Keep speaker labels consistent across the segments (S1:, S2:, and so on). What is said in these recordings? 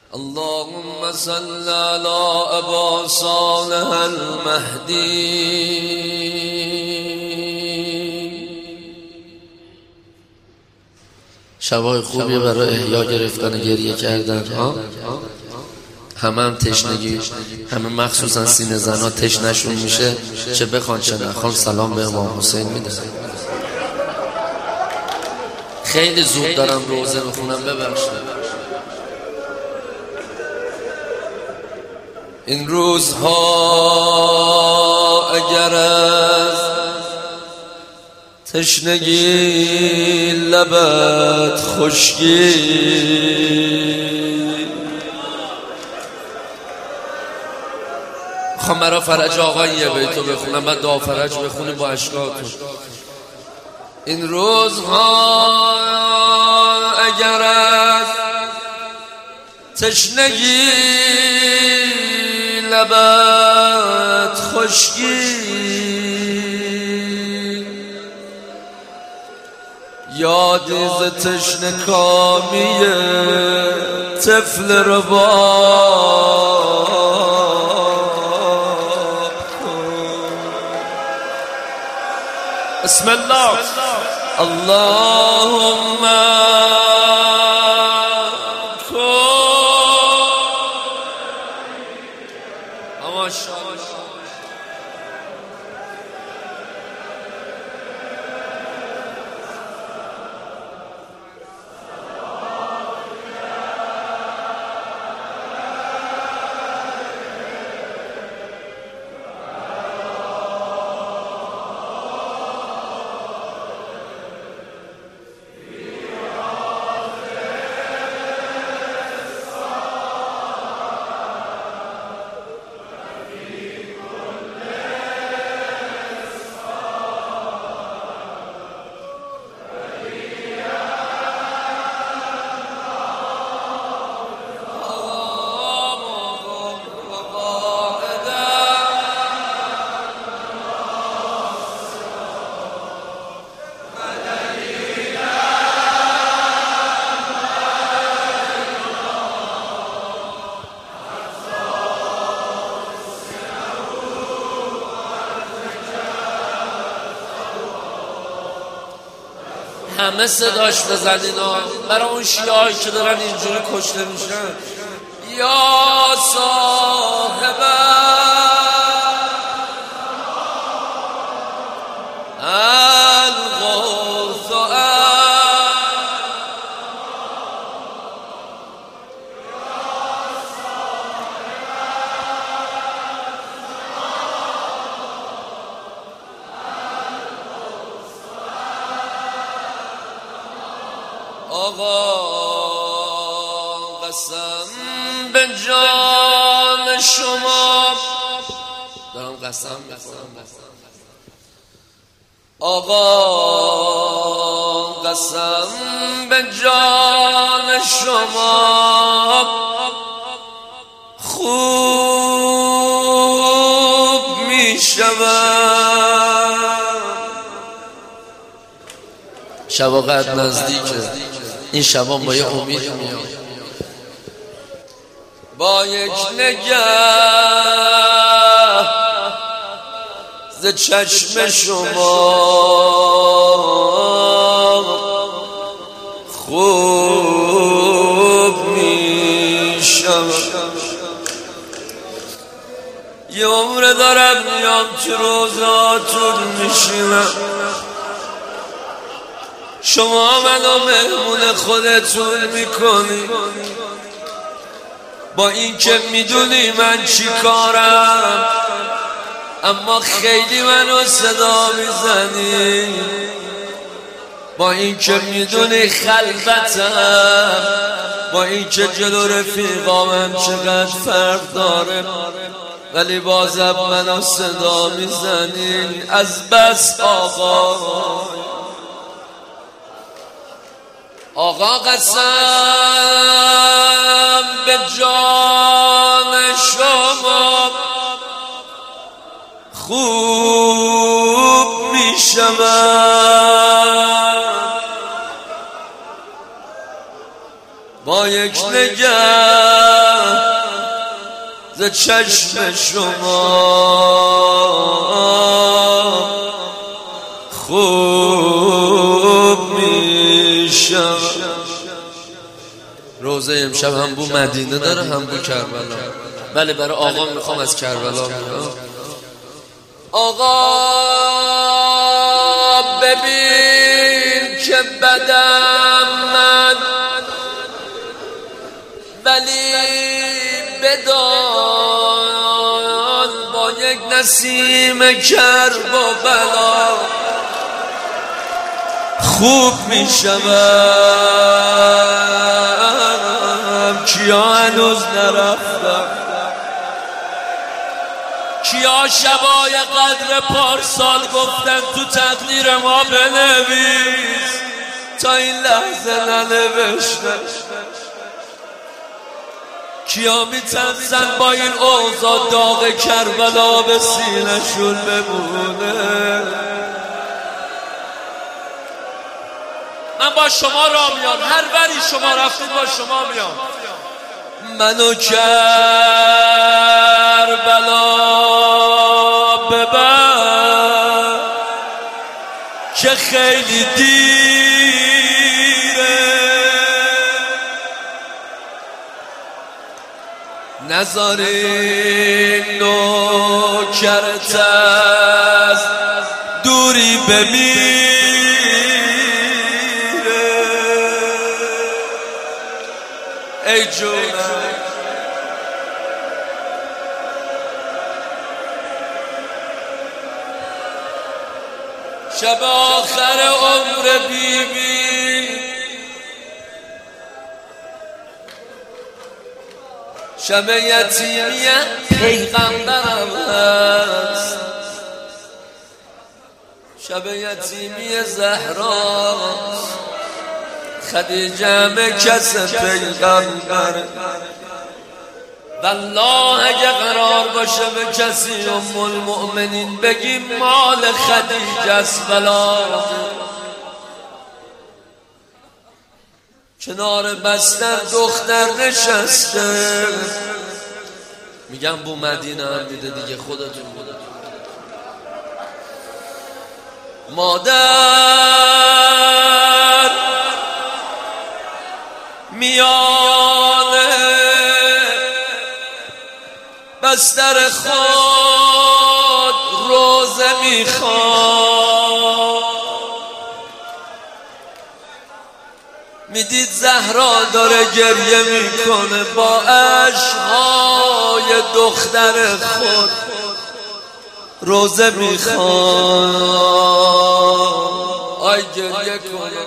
S1: اللهم صل على ابا صالح المهدی. شبای خوبی برای احیا گرفتن گریه کردن ها. همه تشنگی، همه مخصوصا سینه زنا تشنشون میشه، چه بخوان چه نخوان سلام به امام حسین میدن. خیلی زود دارم روزه بخونم، ببخشید. این روزها اگر از تشنگی لبت خشکی، میخوام برا فرج آقای یه بیتو بخونم، بعد دعا فرج بخونی با اشکاتون. این روزها اگر از تشنگی لبت خشکی، یادی ز تشنه کامی طفل رباب بسم الله. اللهم همه صداش بزنین برای اون شیعه‌ای که دارن اینجوری کشته میشن. یا صاحب الغوث آقا، قسم به جان شما دارم قسم میخورم. آقا قسم به جان شما خوب میشود. شبا قد نزدیکه، این شبا با یه امید میاد، با یک نگه ز چشم شما خوب میشم. یه عمر دارم میام تو روزاتون میشینم، شما منو مهمون خودتون میکنی، با این که میدونی من چی کارم، اما خیلی منو صدا میزنی. با این که میدونی خلوتم، با این که جلو رفیقامم چقدر فرق داره، ولی بازم منو صدا میزنی. از بس آقا قسم به جان شما خوب میشود. با یک نگه ز چشم شما خوب میشم. روزه امشب هم بو مدینه داره هم بو کربلا. بله برای آقا میخوام از کربلا میگم. آقا ببین که بدم من ولی بدان با یک نسیم کرب و بلا خوب میشم. کیا هنوز نرفتم؟ کیا شبای قدر پارسال گفتن تو تقدیر ما بنویس تا این لحظه ننوشتن؟ کیا میترسن با این اوضاع داغ کربلا به سینه‌شون بمونه؟ من با شما را میام، هر وری شما رفتید با شما میام. منو کربلا ببر که خیلی دیره، نذاری نوکرت از دوری بمیره. ای جونم شب آخر عمر بیبی، شب یتیمی پیغمبرم هست، شب یتیمی زهراست، خدیجه مکس پیغمبر. والله اگه قرار باشه به کسی ام المؤمنین بگیم مال خدیجه است بلا، کنار بستر دختر نشسته. میگم بو مدینه هم دیده دیگه، خودتون بوده. مادر میانه بستر خود روزه میخواد، میدید زهرا داره گریه میکنه با اشک‌های دختر خود روزه میخواد. آی گریه کنه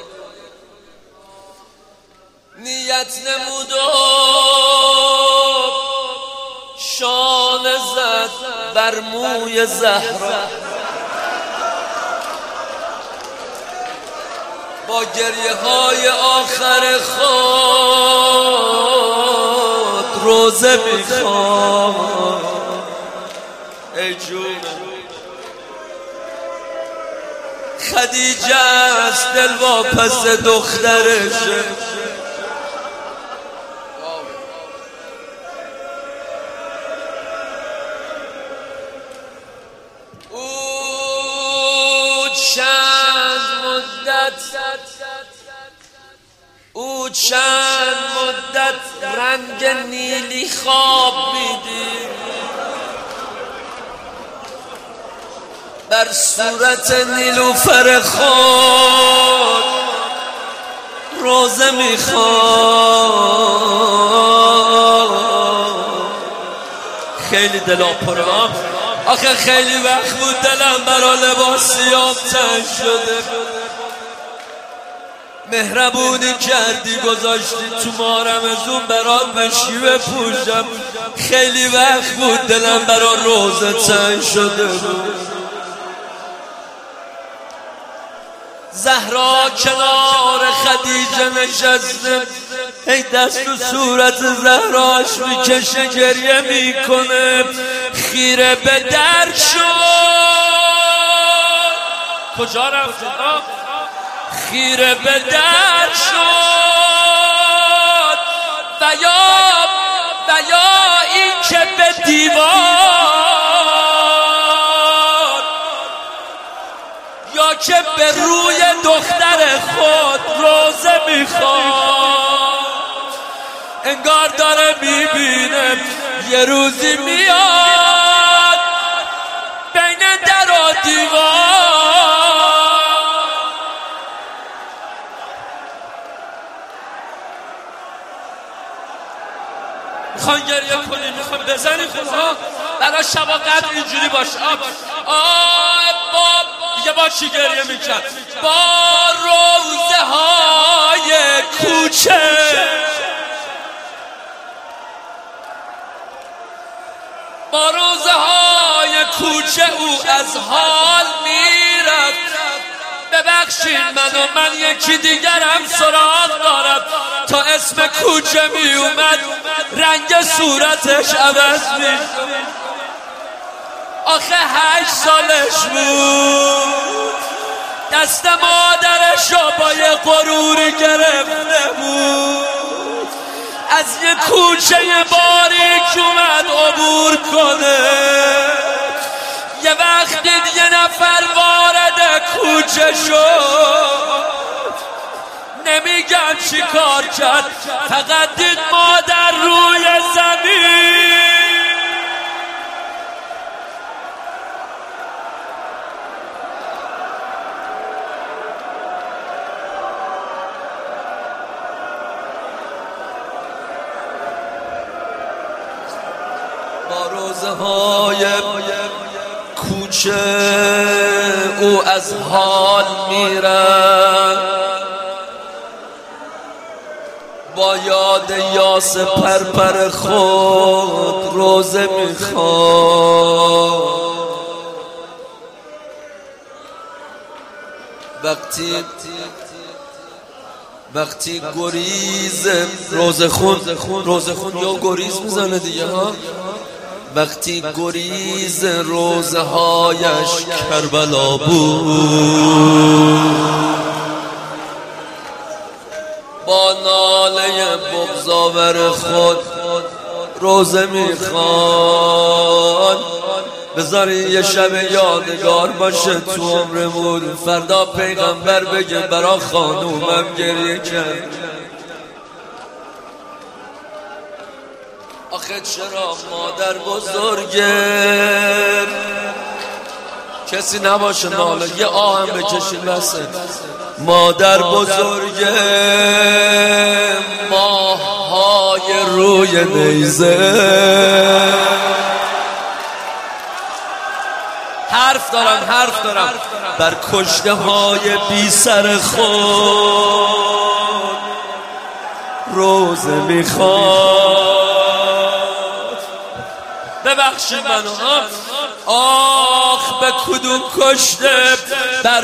S1: نیت نمود و شانه زد بر موی زهرا، با گریه های آخر خود روزه میخواد. ای جونم خدیجه است دلواپس دخترشه، او چند مدت رنگ نیلی خواب میدید، بر صورت نیلوفر خود روزه میخواد. خیلی دلا پره، آخه خیلی وقت بود دلم برا لباس سیاه تنگ شده. مهربونی کردی گذاشتی تو ما رمضون برات بشی بپوشم، خیلی وقت بود دلم برا روزه تنگ شده بود. زهرا کنار خدیجه نشسته، ای دست و صورت زهراش میکشه گریه میکنه، خیره به در شد. کجا رفتید؟ خیره به در شد یا این که به دیوار یا که به روی دختر خود روزه میخواد، انگار داره میبینه یه روزی میاد بین در و دیوار. میخوان گریه کنی، میخوان بزنی خودها برای شبا قدر اینجوری باشه. دیگه با چی گریه میکرد؟ با روزه های کوچه، با روزه های کوچه او از حال میرفت. ببخشید من یکی دیگرم سراغ دارم. تا اسم کوچه می اومد رنگ صورتش عوض میشد. آخه 8 سالش بود، دست مادرش رو با یه غروری گرفته بود، از یه کوچه باریک اومد عبور کنه. یه وقت دید یه نفر وارد کوچه شد، نمیگم چی کار کرد، فقط دید مادر روی زمین. با روزه های کوچه او از حال میرد، با یاد یاس پرپر خود روزه میخواد. وقتی گریز روزه خون یا گریز میزنه دیگه ها. وقتی گریز روزه هایش کربلا بود، با ناله بغض‌آور خود روزه میخوان. بذاری یه شب یادگار باشه تو عمرمون، فردا پیغمبر بگه برا خانومم گریه کرد. آخه چرا مادر بزرگه کسی نباشه ناله یه آهم بکشین بسه. مادر بزرگه ماهای روی نیزه، حرف دارم بر کشته های بی سر خود روزه میخواد. ببخشید منو آخ به کدوم کشته بر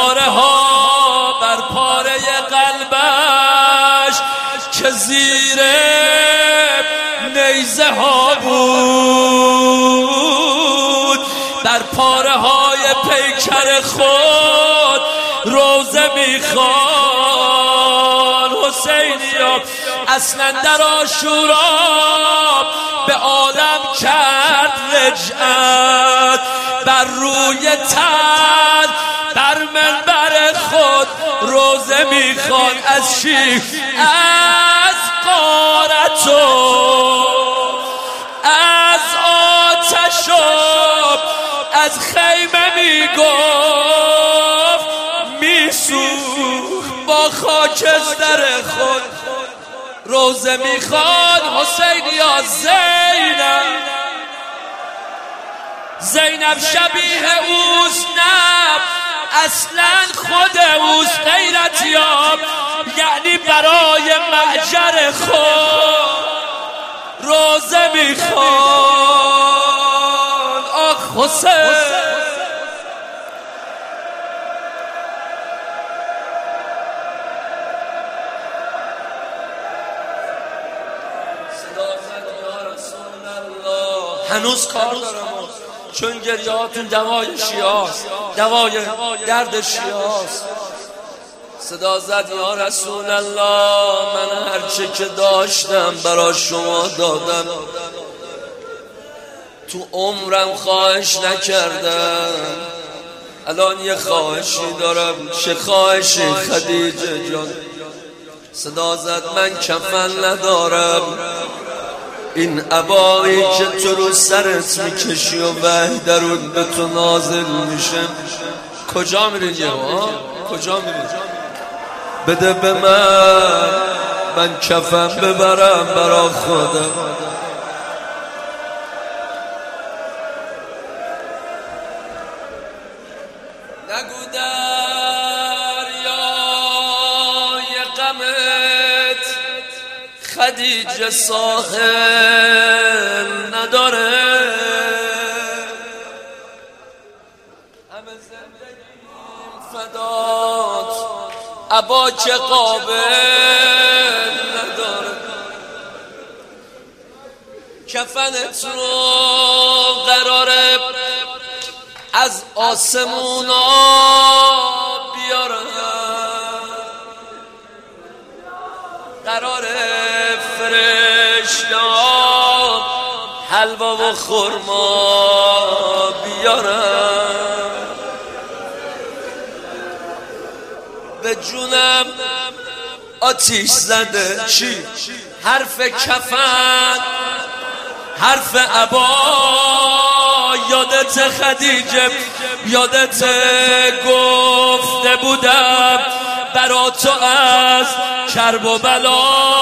S1: پاره قلبش که زیر نیزه ها بود، بر پاره های پیکر خود روزه میخوان. حسینیا اصلا در عاشورا به عالم کرد رجعت، بر روی تن بر منبر خود روزه میخوان. از چی؟ از غارت و از آتش و از خیمه میگفت میسوخت، با خاکستر خود روزه میخواد. حسین یا زینب شبیه اوست، نه اصلا خود اوست. غیرت یاب یعنی برای محجر خود روزه میخواد. آخ حسین هنوز کار دارم، چون گریهاتون دوای شیعاست، دوای درد شیعاست. صدا زد یا رسول الله من هرچه که داشتم برای شما دادم، تو عمرم خواهش نکردم، الان یه خواهشی دارم. چه خواهشی خدیجه جان؟ صدا زد من کفن ندارم، این عبایی که تو رو سرت میکشی و وحی درون به تو نازل میشه، کجا میری جوان؟ کجا میری؟ بده به من کفن ببرم برا خودم. نگو دریای غمت خدیجه ساحل نداره، همه زندگیم فدات عبا که قابل نداره. کفنت رو قراره از آسمونا بیارم، قراره فرشته‌ها حلوا و خرما بیارم. به جونم آتیش زده چی؟ حرف کفن، حرف عبا. یادت خدیجه، یادت گفته بودم برا تو از کرب و بلا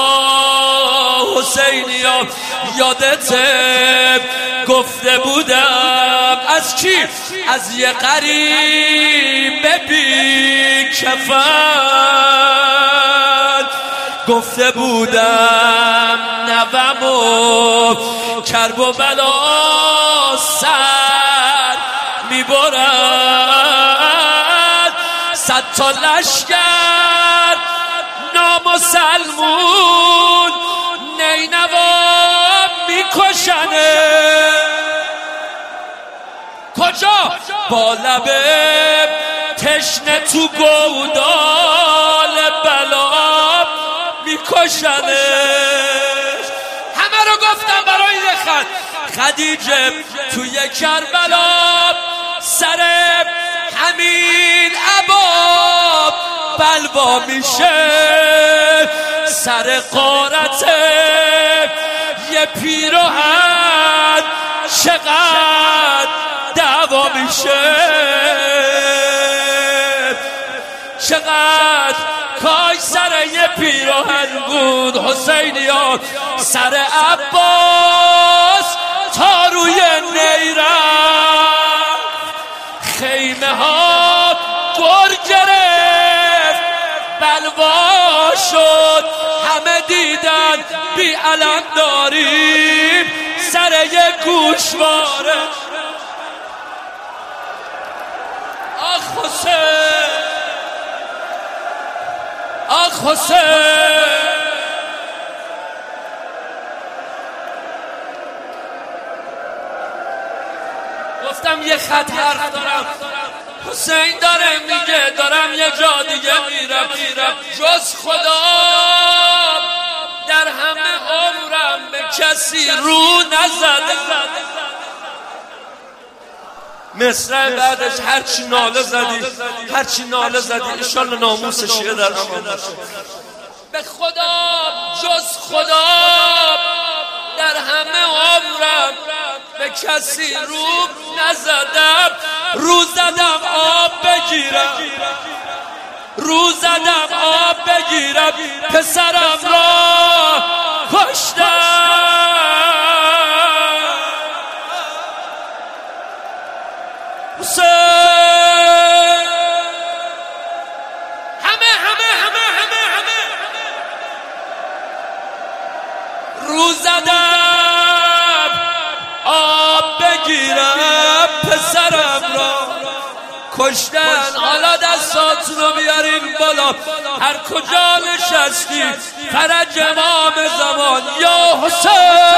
S1: حسینیا، یادت گفته بودم از کی؟ از یه غریب بی کفن. گفته بودم نوم و کرب و بلا سر میبرد، 100 تا لشکر نامسلمون نینوا میکشنه. کجا؟ با لب تشنه تو گودال بلا میکشنه. همه رو گفتم برای یه خط. خدیجه توی کربلا سر همین عباب بلوا میشه، سر غارت یه پیراهن چقدر دعوا میشه، چقدر کاش سر یه پیراهن بود حسینیا. سر عباس تا روی نیرم، خیمه ها گر گرفت بلوا شد، همه دیدن بی علم داریم سر یه گوشواره. آخ حسین، آخ حسین. گفتم یه خط حرف دارم، حسین داره میگه دارم یه جا دیگه میرم، جز خدا در همه عمرم به کسی رو نزده. مصرع بعدش هرچی ناله زدی، هرچی ناله زدی انشالله ناموسشیه در امان. به خدا جز خدا در همه عمرم به کسی رو نزدم. رو زدم آب بگیرم، رو زدم آب بگیرم، پسرم را کشتم. حسین رو زدم آب بگیرم، پسرم را کشتن. حالا دستاتون رو بیارین بالا، هر کجا نشستی فرج امام زمان یا حسین.